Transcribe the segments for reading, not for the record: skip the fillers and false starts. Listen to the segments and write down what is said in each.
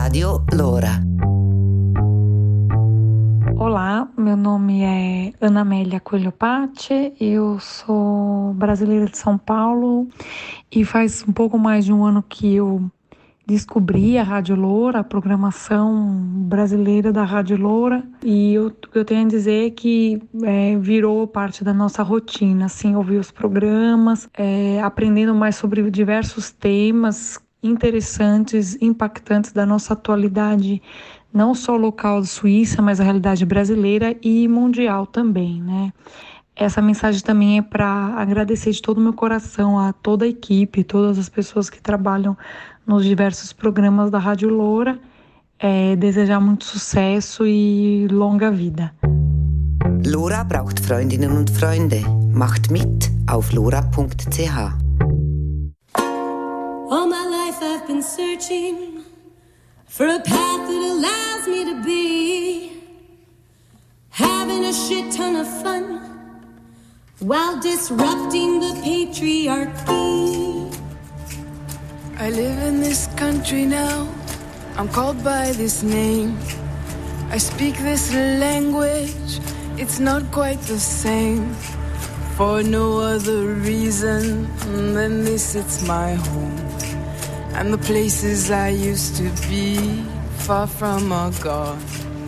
Radio Loura. Olá, meu nome é Ana Amélia Coelho Patti, eu sou brasileira de São Paulo e faz um pouco mais de um ano que eu descobri a Rádio Loura, a programação brasileira da Rádio Loura, e eu tenho a dizer que virou parte da nossa rotina, assim, ouvir os programas, aprendendo mais sobre diversos temas interessantes, impactantes da nossa atualidade, não só local da Suíça, mas a realidade brasileira e mundial também, né? Essa mensagem também é para agradecer de todo o meu coração a toda a equipe, todas as pessoas que trabalham nos diversos programas da Rádio Loura, desejar muito sucesso e longa vida. Lora braucht Freundinnen und Freunde. Macht mit auf lora.ch. All my life I've been searching for a path that allows me to be having a shit ton of fun while disrupting the patriarchy. I live in this country now, I'm called by this name. I speak this language, it's not quite the same. For no other reason than this, it's my home. And the places I used to be, far from are gone.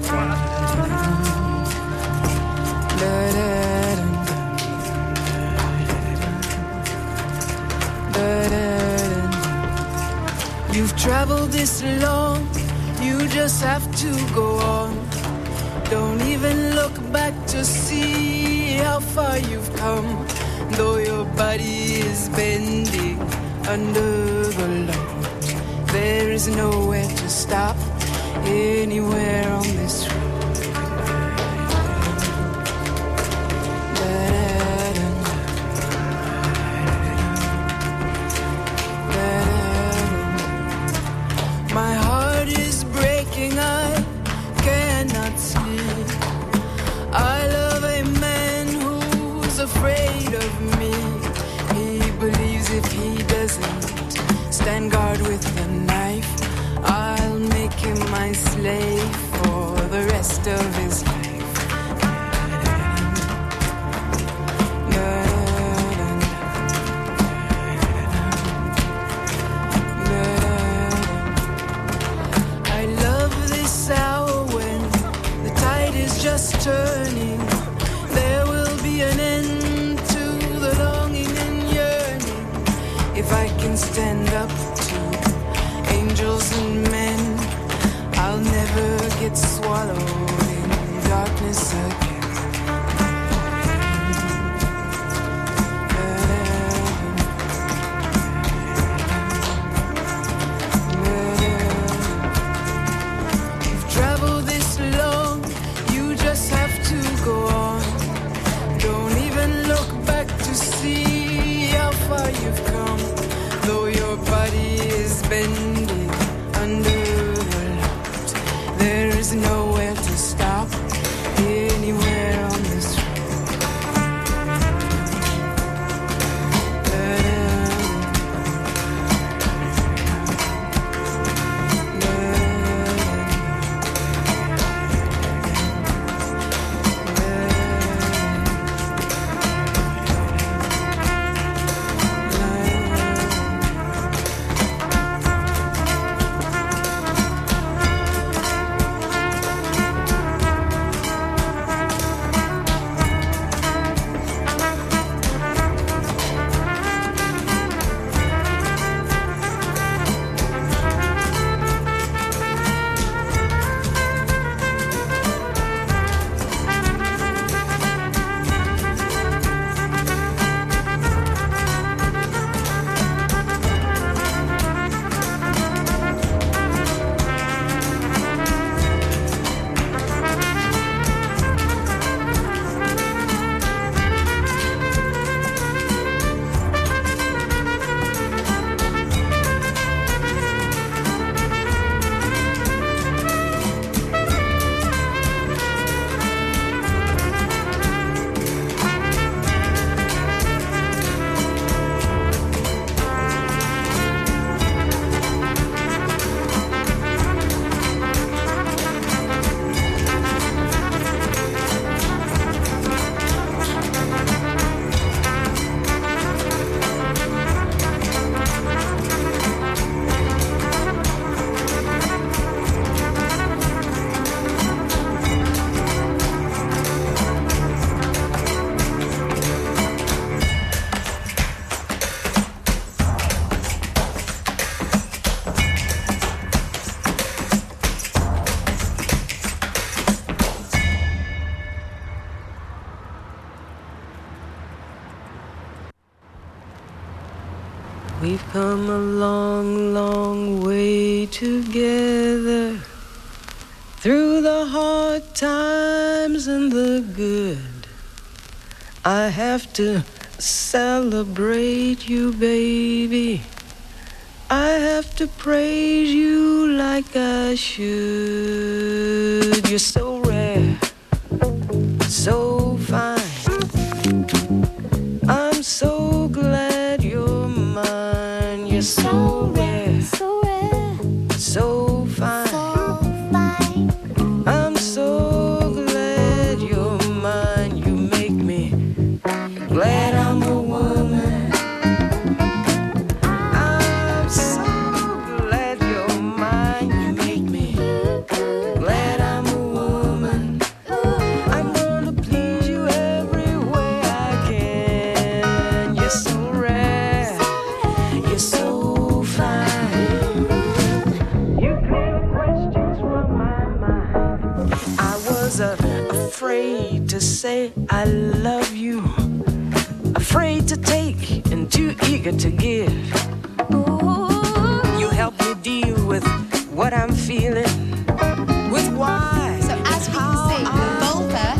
You've traveled this long, you just have to go on. Don't even look back to see how far you've come. Though your body is bending under the load, there is nowhere to stop anywhere on this road. My heart is breaking, I cannot sleep. I love a man who's afraid of me. He believes if he doesn't stand guard with the knife, I'll make him my slave for the rest of his life. I love this hour when the tide is just turning. There will be an end to the longing and yearning. If I can stand up to angels and men, I'll never get swallowed in darkness again. You've traveled this long, you just have to go on. Don't even look back to see how far you've come. Though your body is bending under the load, there is nowhere to stop anywhere on this road. long, long way together, through the hard times and the good. I have to celebrate you, baby. I have to praise you like I should. You're so rare, so fine. I'm so glad you're mine. You're so rare, so fine. I'm so glad you're mine. You make me glad I'm a woman. I'm so glad you're mine. You make me glad I'm a woman. I'm gonna please you every way I can. You're so rare, you're so fine. You clear questions from my mind. I was afraid to say I love you, afraid to take and too eager to give. You help me deal with what I'm feeling, with why. So as we can see, Volker.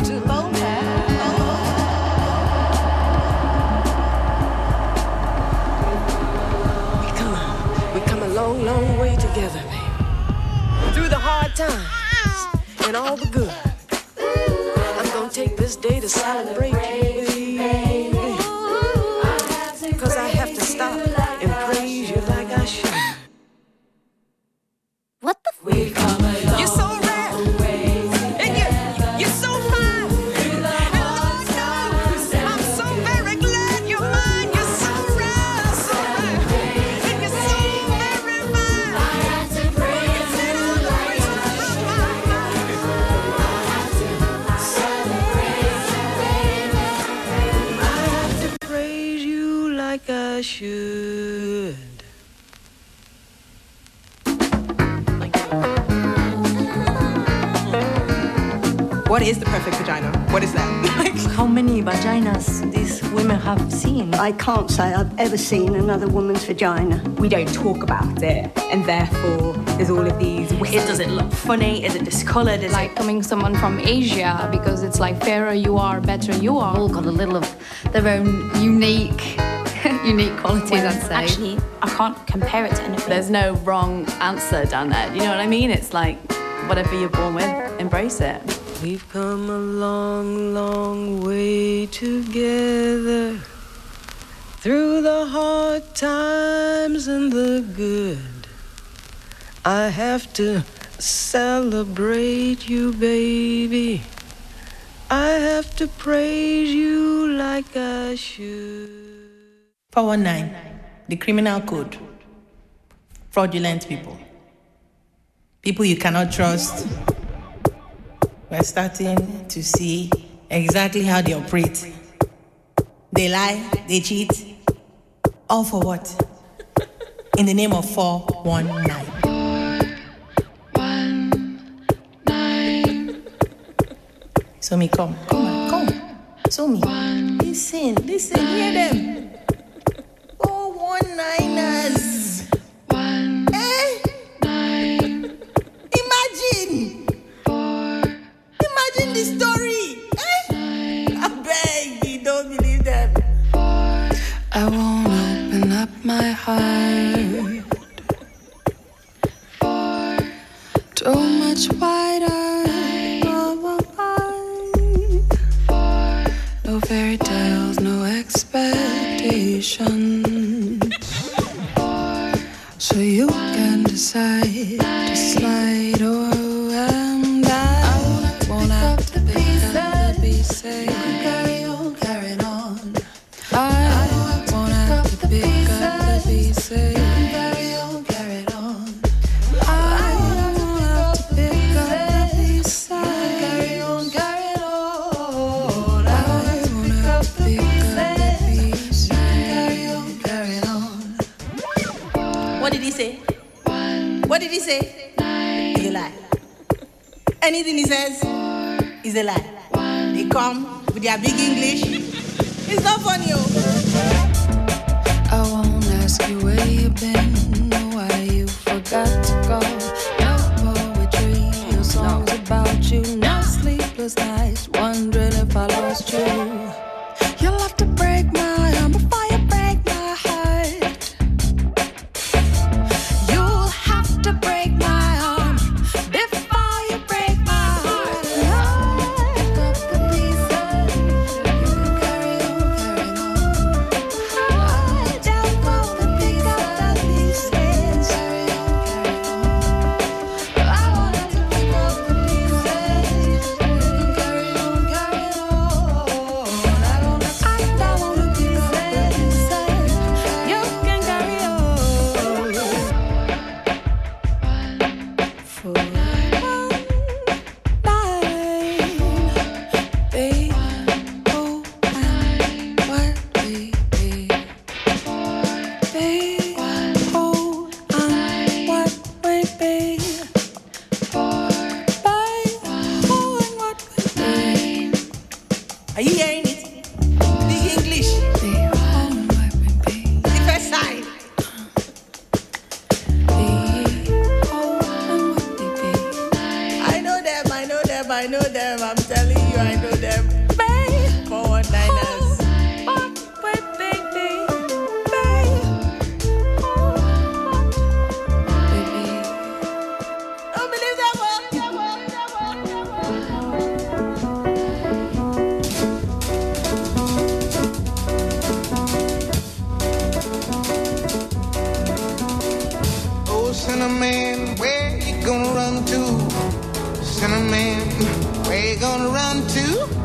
We come a long, long way together, baby. Through the hard times and all the good. I'm gonna take this day to celebrate you, baby. 'Cause I have to stop and praise you like I should. What the You're so rare, and you're so fine. And Lord knows, I'm so very glad you're mine. You're so rare, so rare, and you're so very fine. I have to praise you like I should. What is the perfect vagina? What is that? How many vaginas these women have seen? I can't say I've ever seen another woman's vagina. We don't talk about it, and therefore there's all of these. Does it look funny? Is it discolored? Is like coming someone from Asia, because it's like fairer you are, better you are. all got a little of their own unique qualities, I'd say. Actually, I can't compare it to anything. There's no wrong answer down there. You know what I mean? It's like whatever you're born with, embrace it. We've come a long, long way together, through the hard times and the good. I have to celebrate you, baby. I have to praise you like I should. 419, the criminal code. Fraudulent people. People you cannot trust. We're starting to see exactly how they operate. They lie, they cheat. All for what? In the name of 419. 419. So me, come. So me. Listen, hear them. 419ers. 419. Imagine the story. I beg you, don't believe them. I won't open up my heart too much wider. No fairy tales, no expectations. So you can decide to slide or and I won't have to pick up the pieces. Carry on, carrying on. I won't have to pick up the pieces. Carry on, carry on. I won't have to pick up the pieces. Carry on, carry on. I won't have to pick up the pieces. Carry on, carry on. What did he say? What did he say? It's a lie. Anything he says is a lie. They come with their big English. It's not funny, oh. I won't ask you where you've been. I know them. I'm telling you, I know them. 419ers. Cinnamon, where you gonna run to? Cinnamon, where you gonna run to?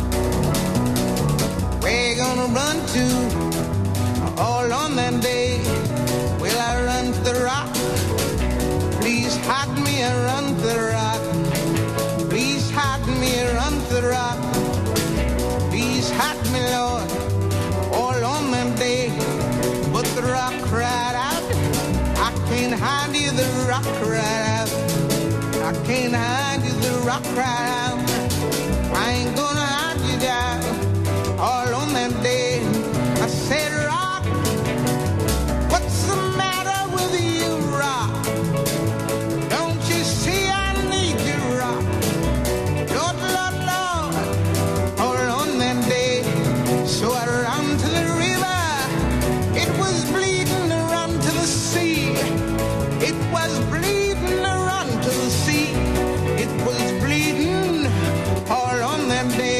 Where you gonna run to? All on that day, will I run to the rock? Please hide me and run to the rock. Please hide me and run to the rock. Please hide me, Lord, all on that day. But the rock cried out, I can't hide you, the rock cried out. I can't hide you, the rock cried out. I ain't gonna hide you down all on that day. I said, rock, what's the matter with you, rock? Don't you see I need you, rock? Lord, Lord, Lord, all on that day. So I ran to the river, it was bleeding, run to the sea. It was bleeding, run to the sea. It was bleeding all on that day.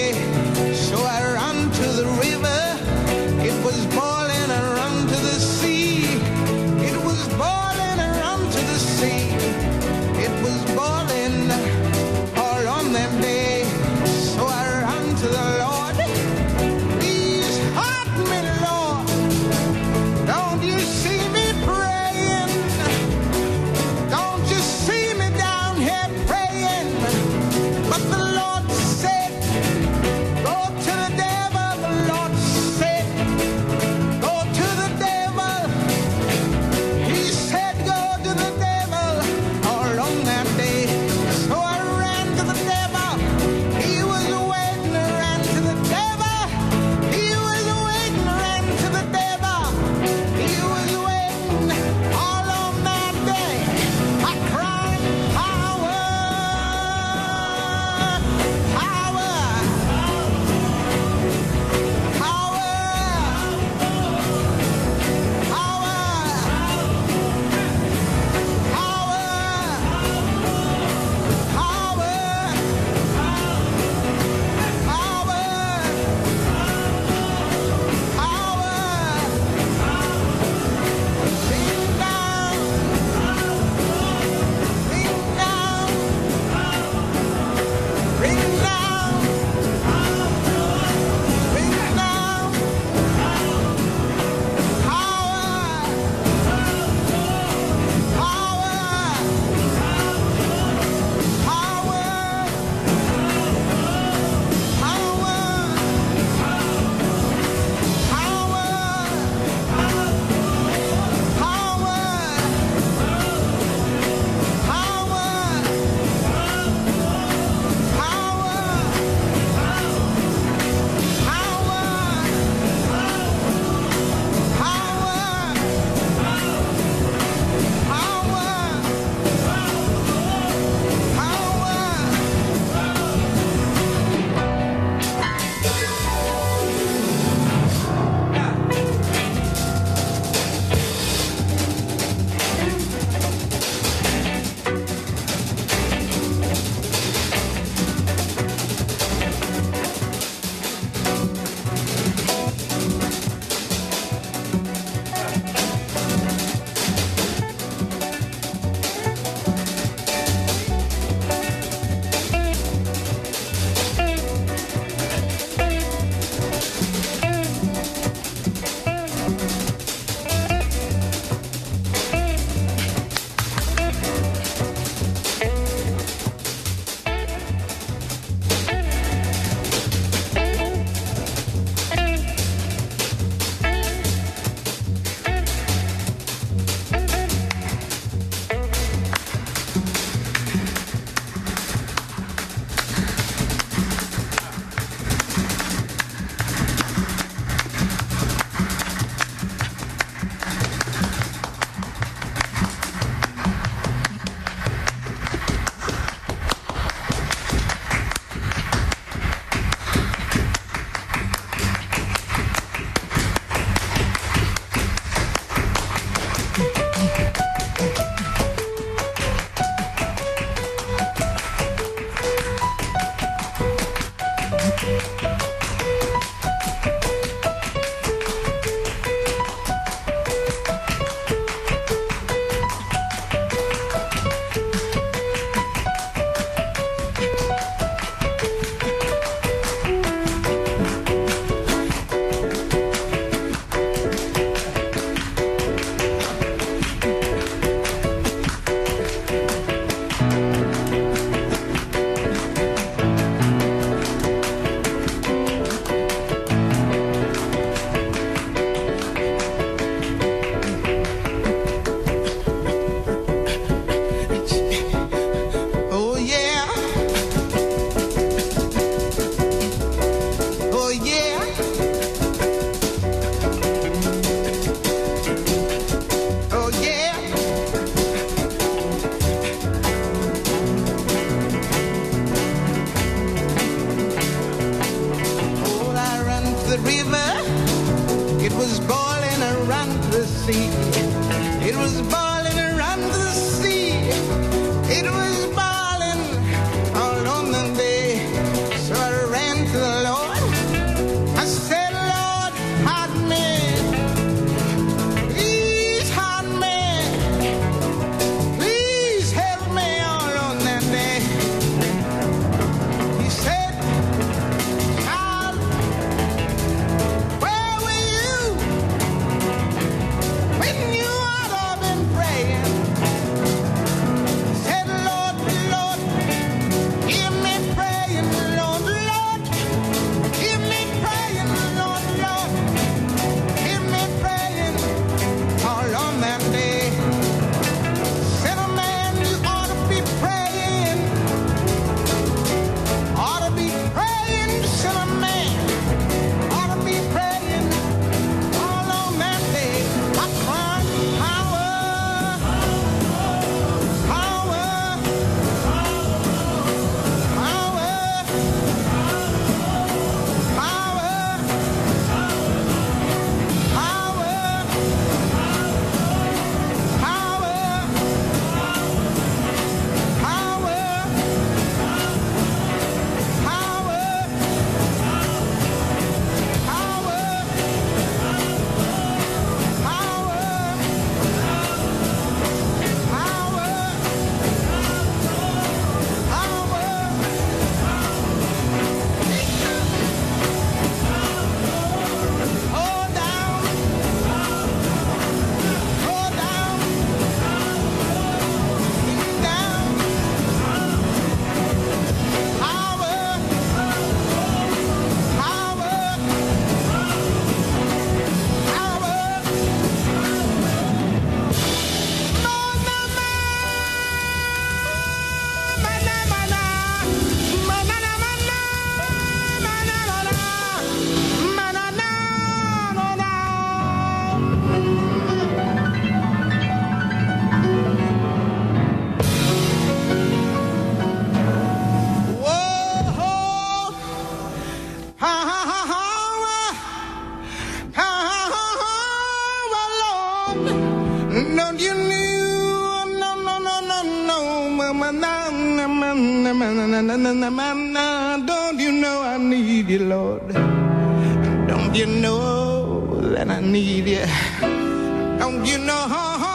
Don't you know I need you, Lord? Don't you know that I need you? Don't you know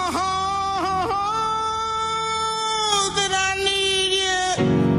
that I need you?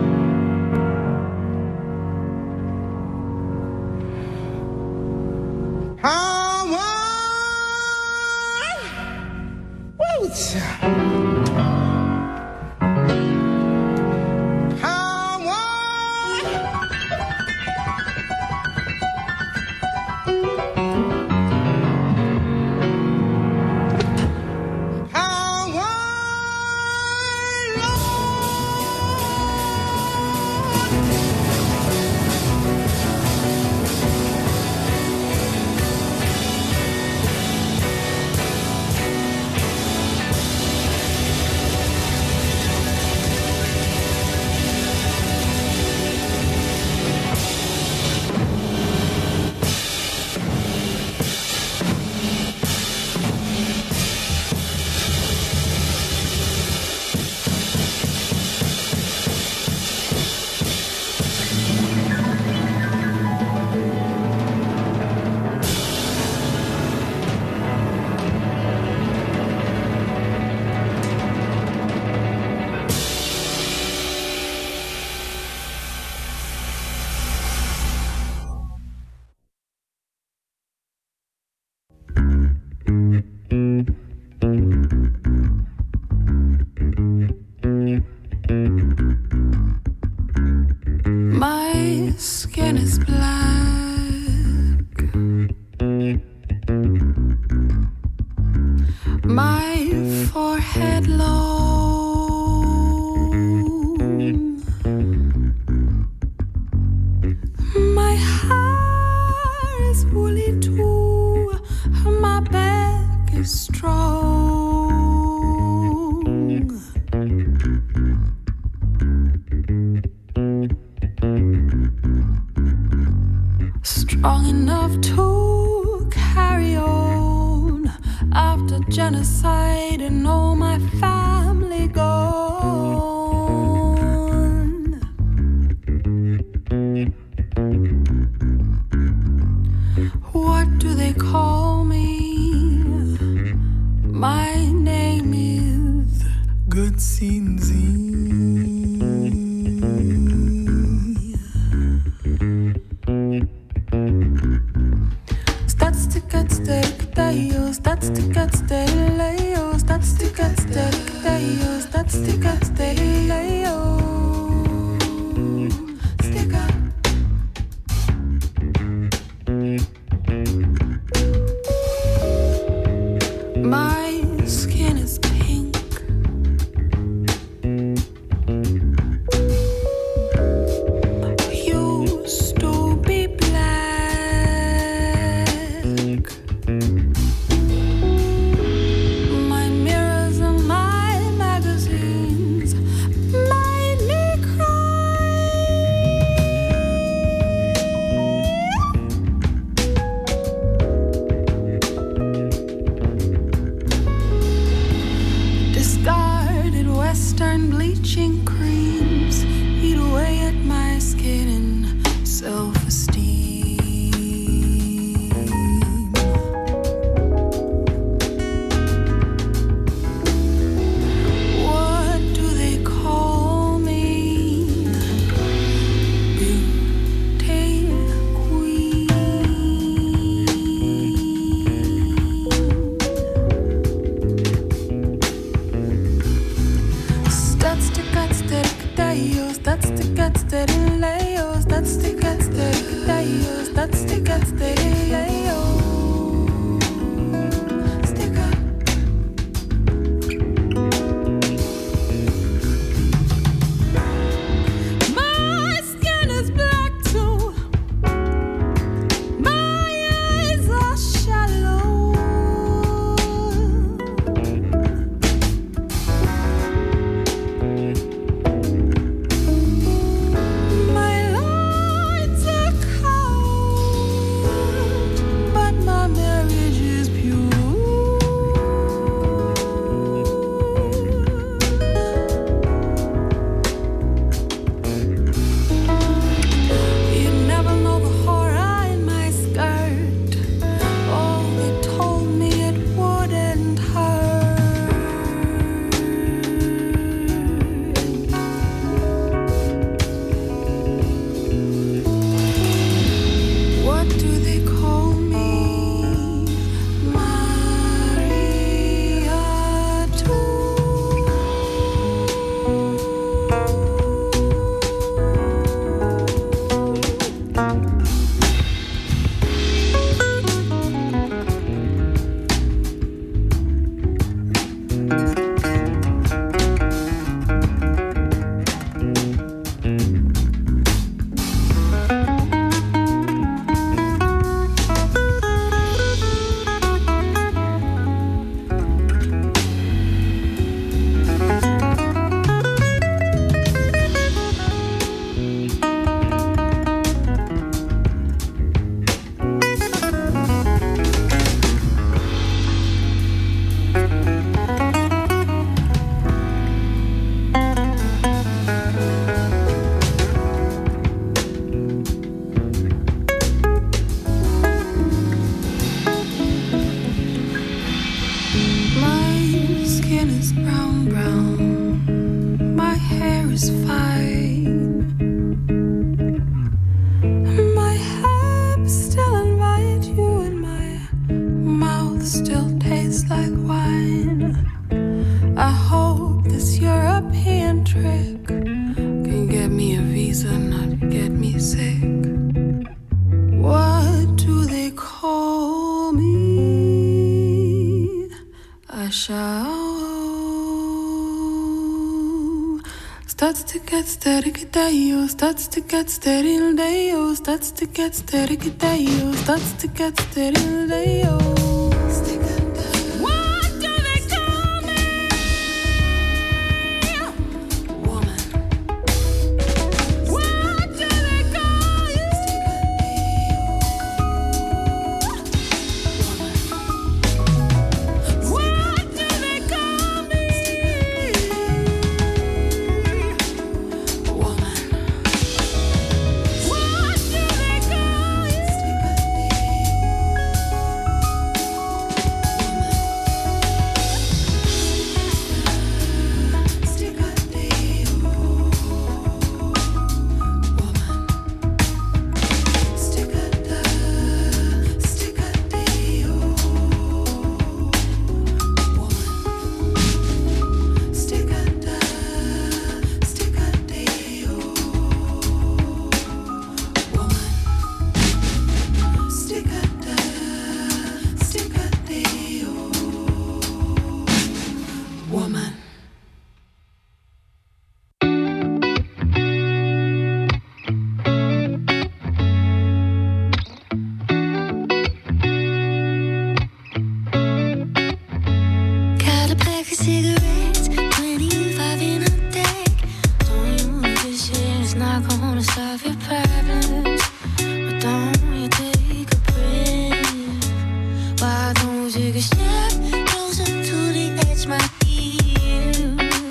My skin is black. My forehead long. My hair is woolly too. My back is strong. Strong enough to carry on after genocide and all my family gone. What do they call me? My name is Gutsinzi. My skin is pink. Used to be black. My mirrors and my magazines made me cry. Discarded Western bleaching creams eat away at my skin and self-esteem. What do they call me? Beauty queen. That's the guts that they use. That's the guts that they use. That's the guts that they use. That's the guts that they use. Sticker. My skin is black too. My eyes are shallow. My lights are cold. is fine. My hips still invite you, and my mouth still tastes like wine. I hope this European trick can get me a visa, not get me sick. What do they call me? I shall. Starts to get steady, day-o. Starts to get steady, day-o. Starts to get steady, day-o. Starts to get steady, day-o.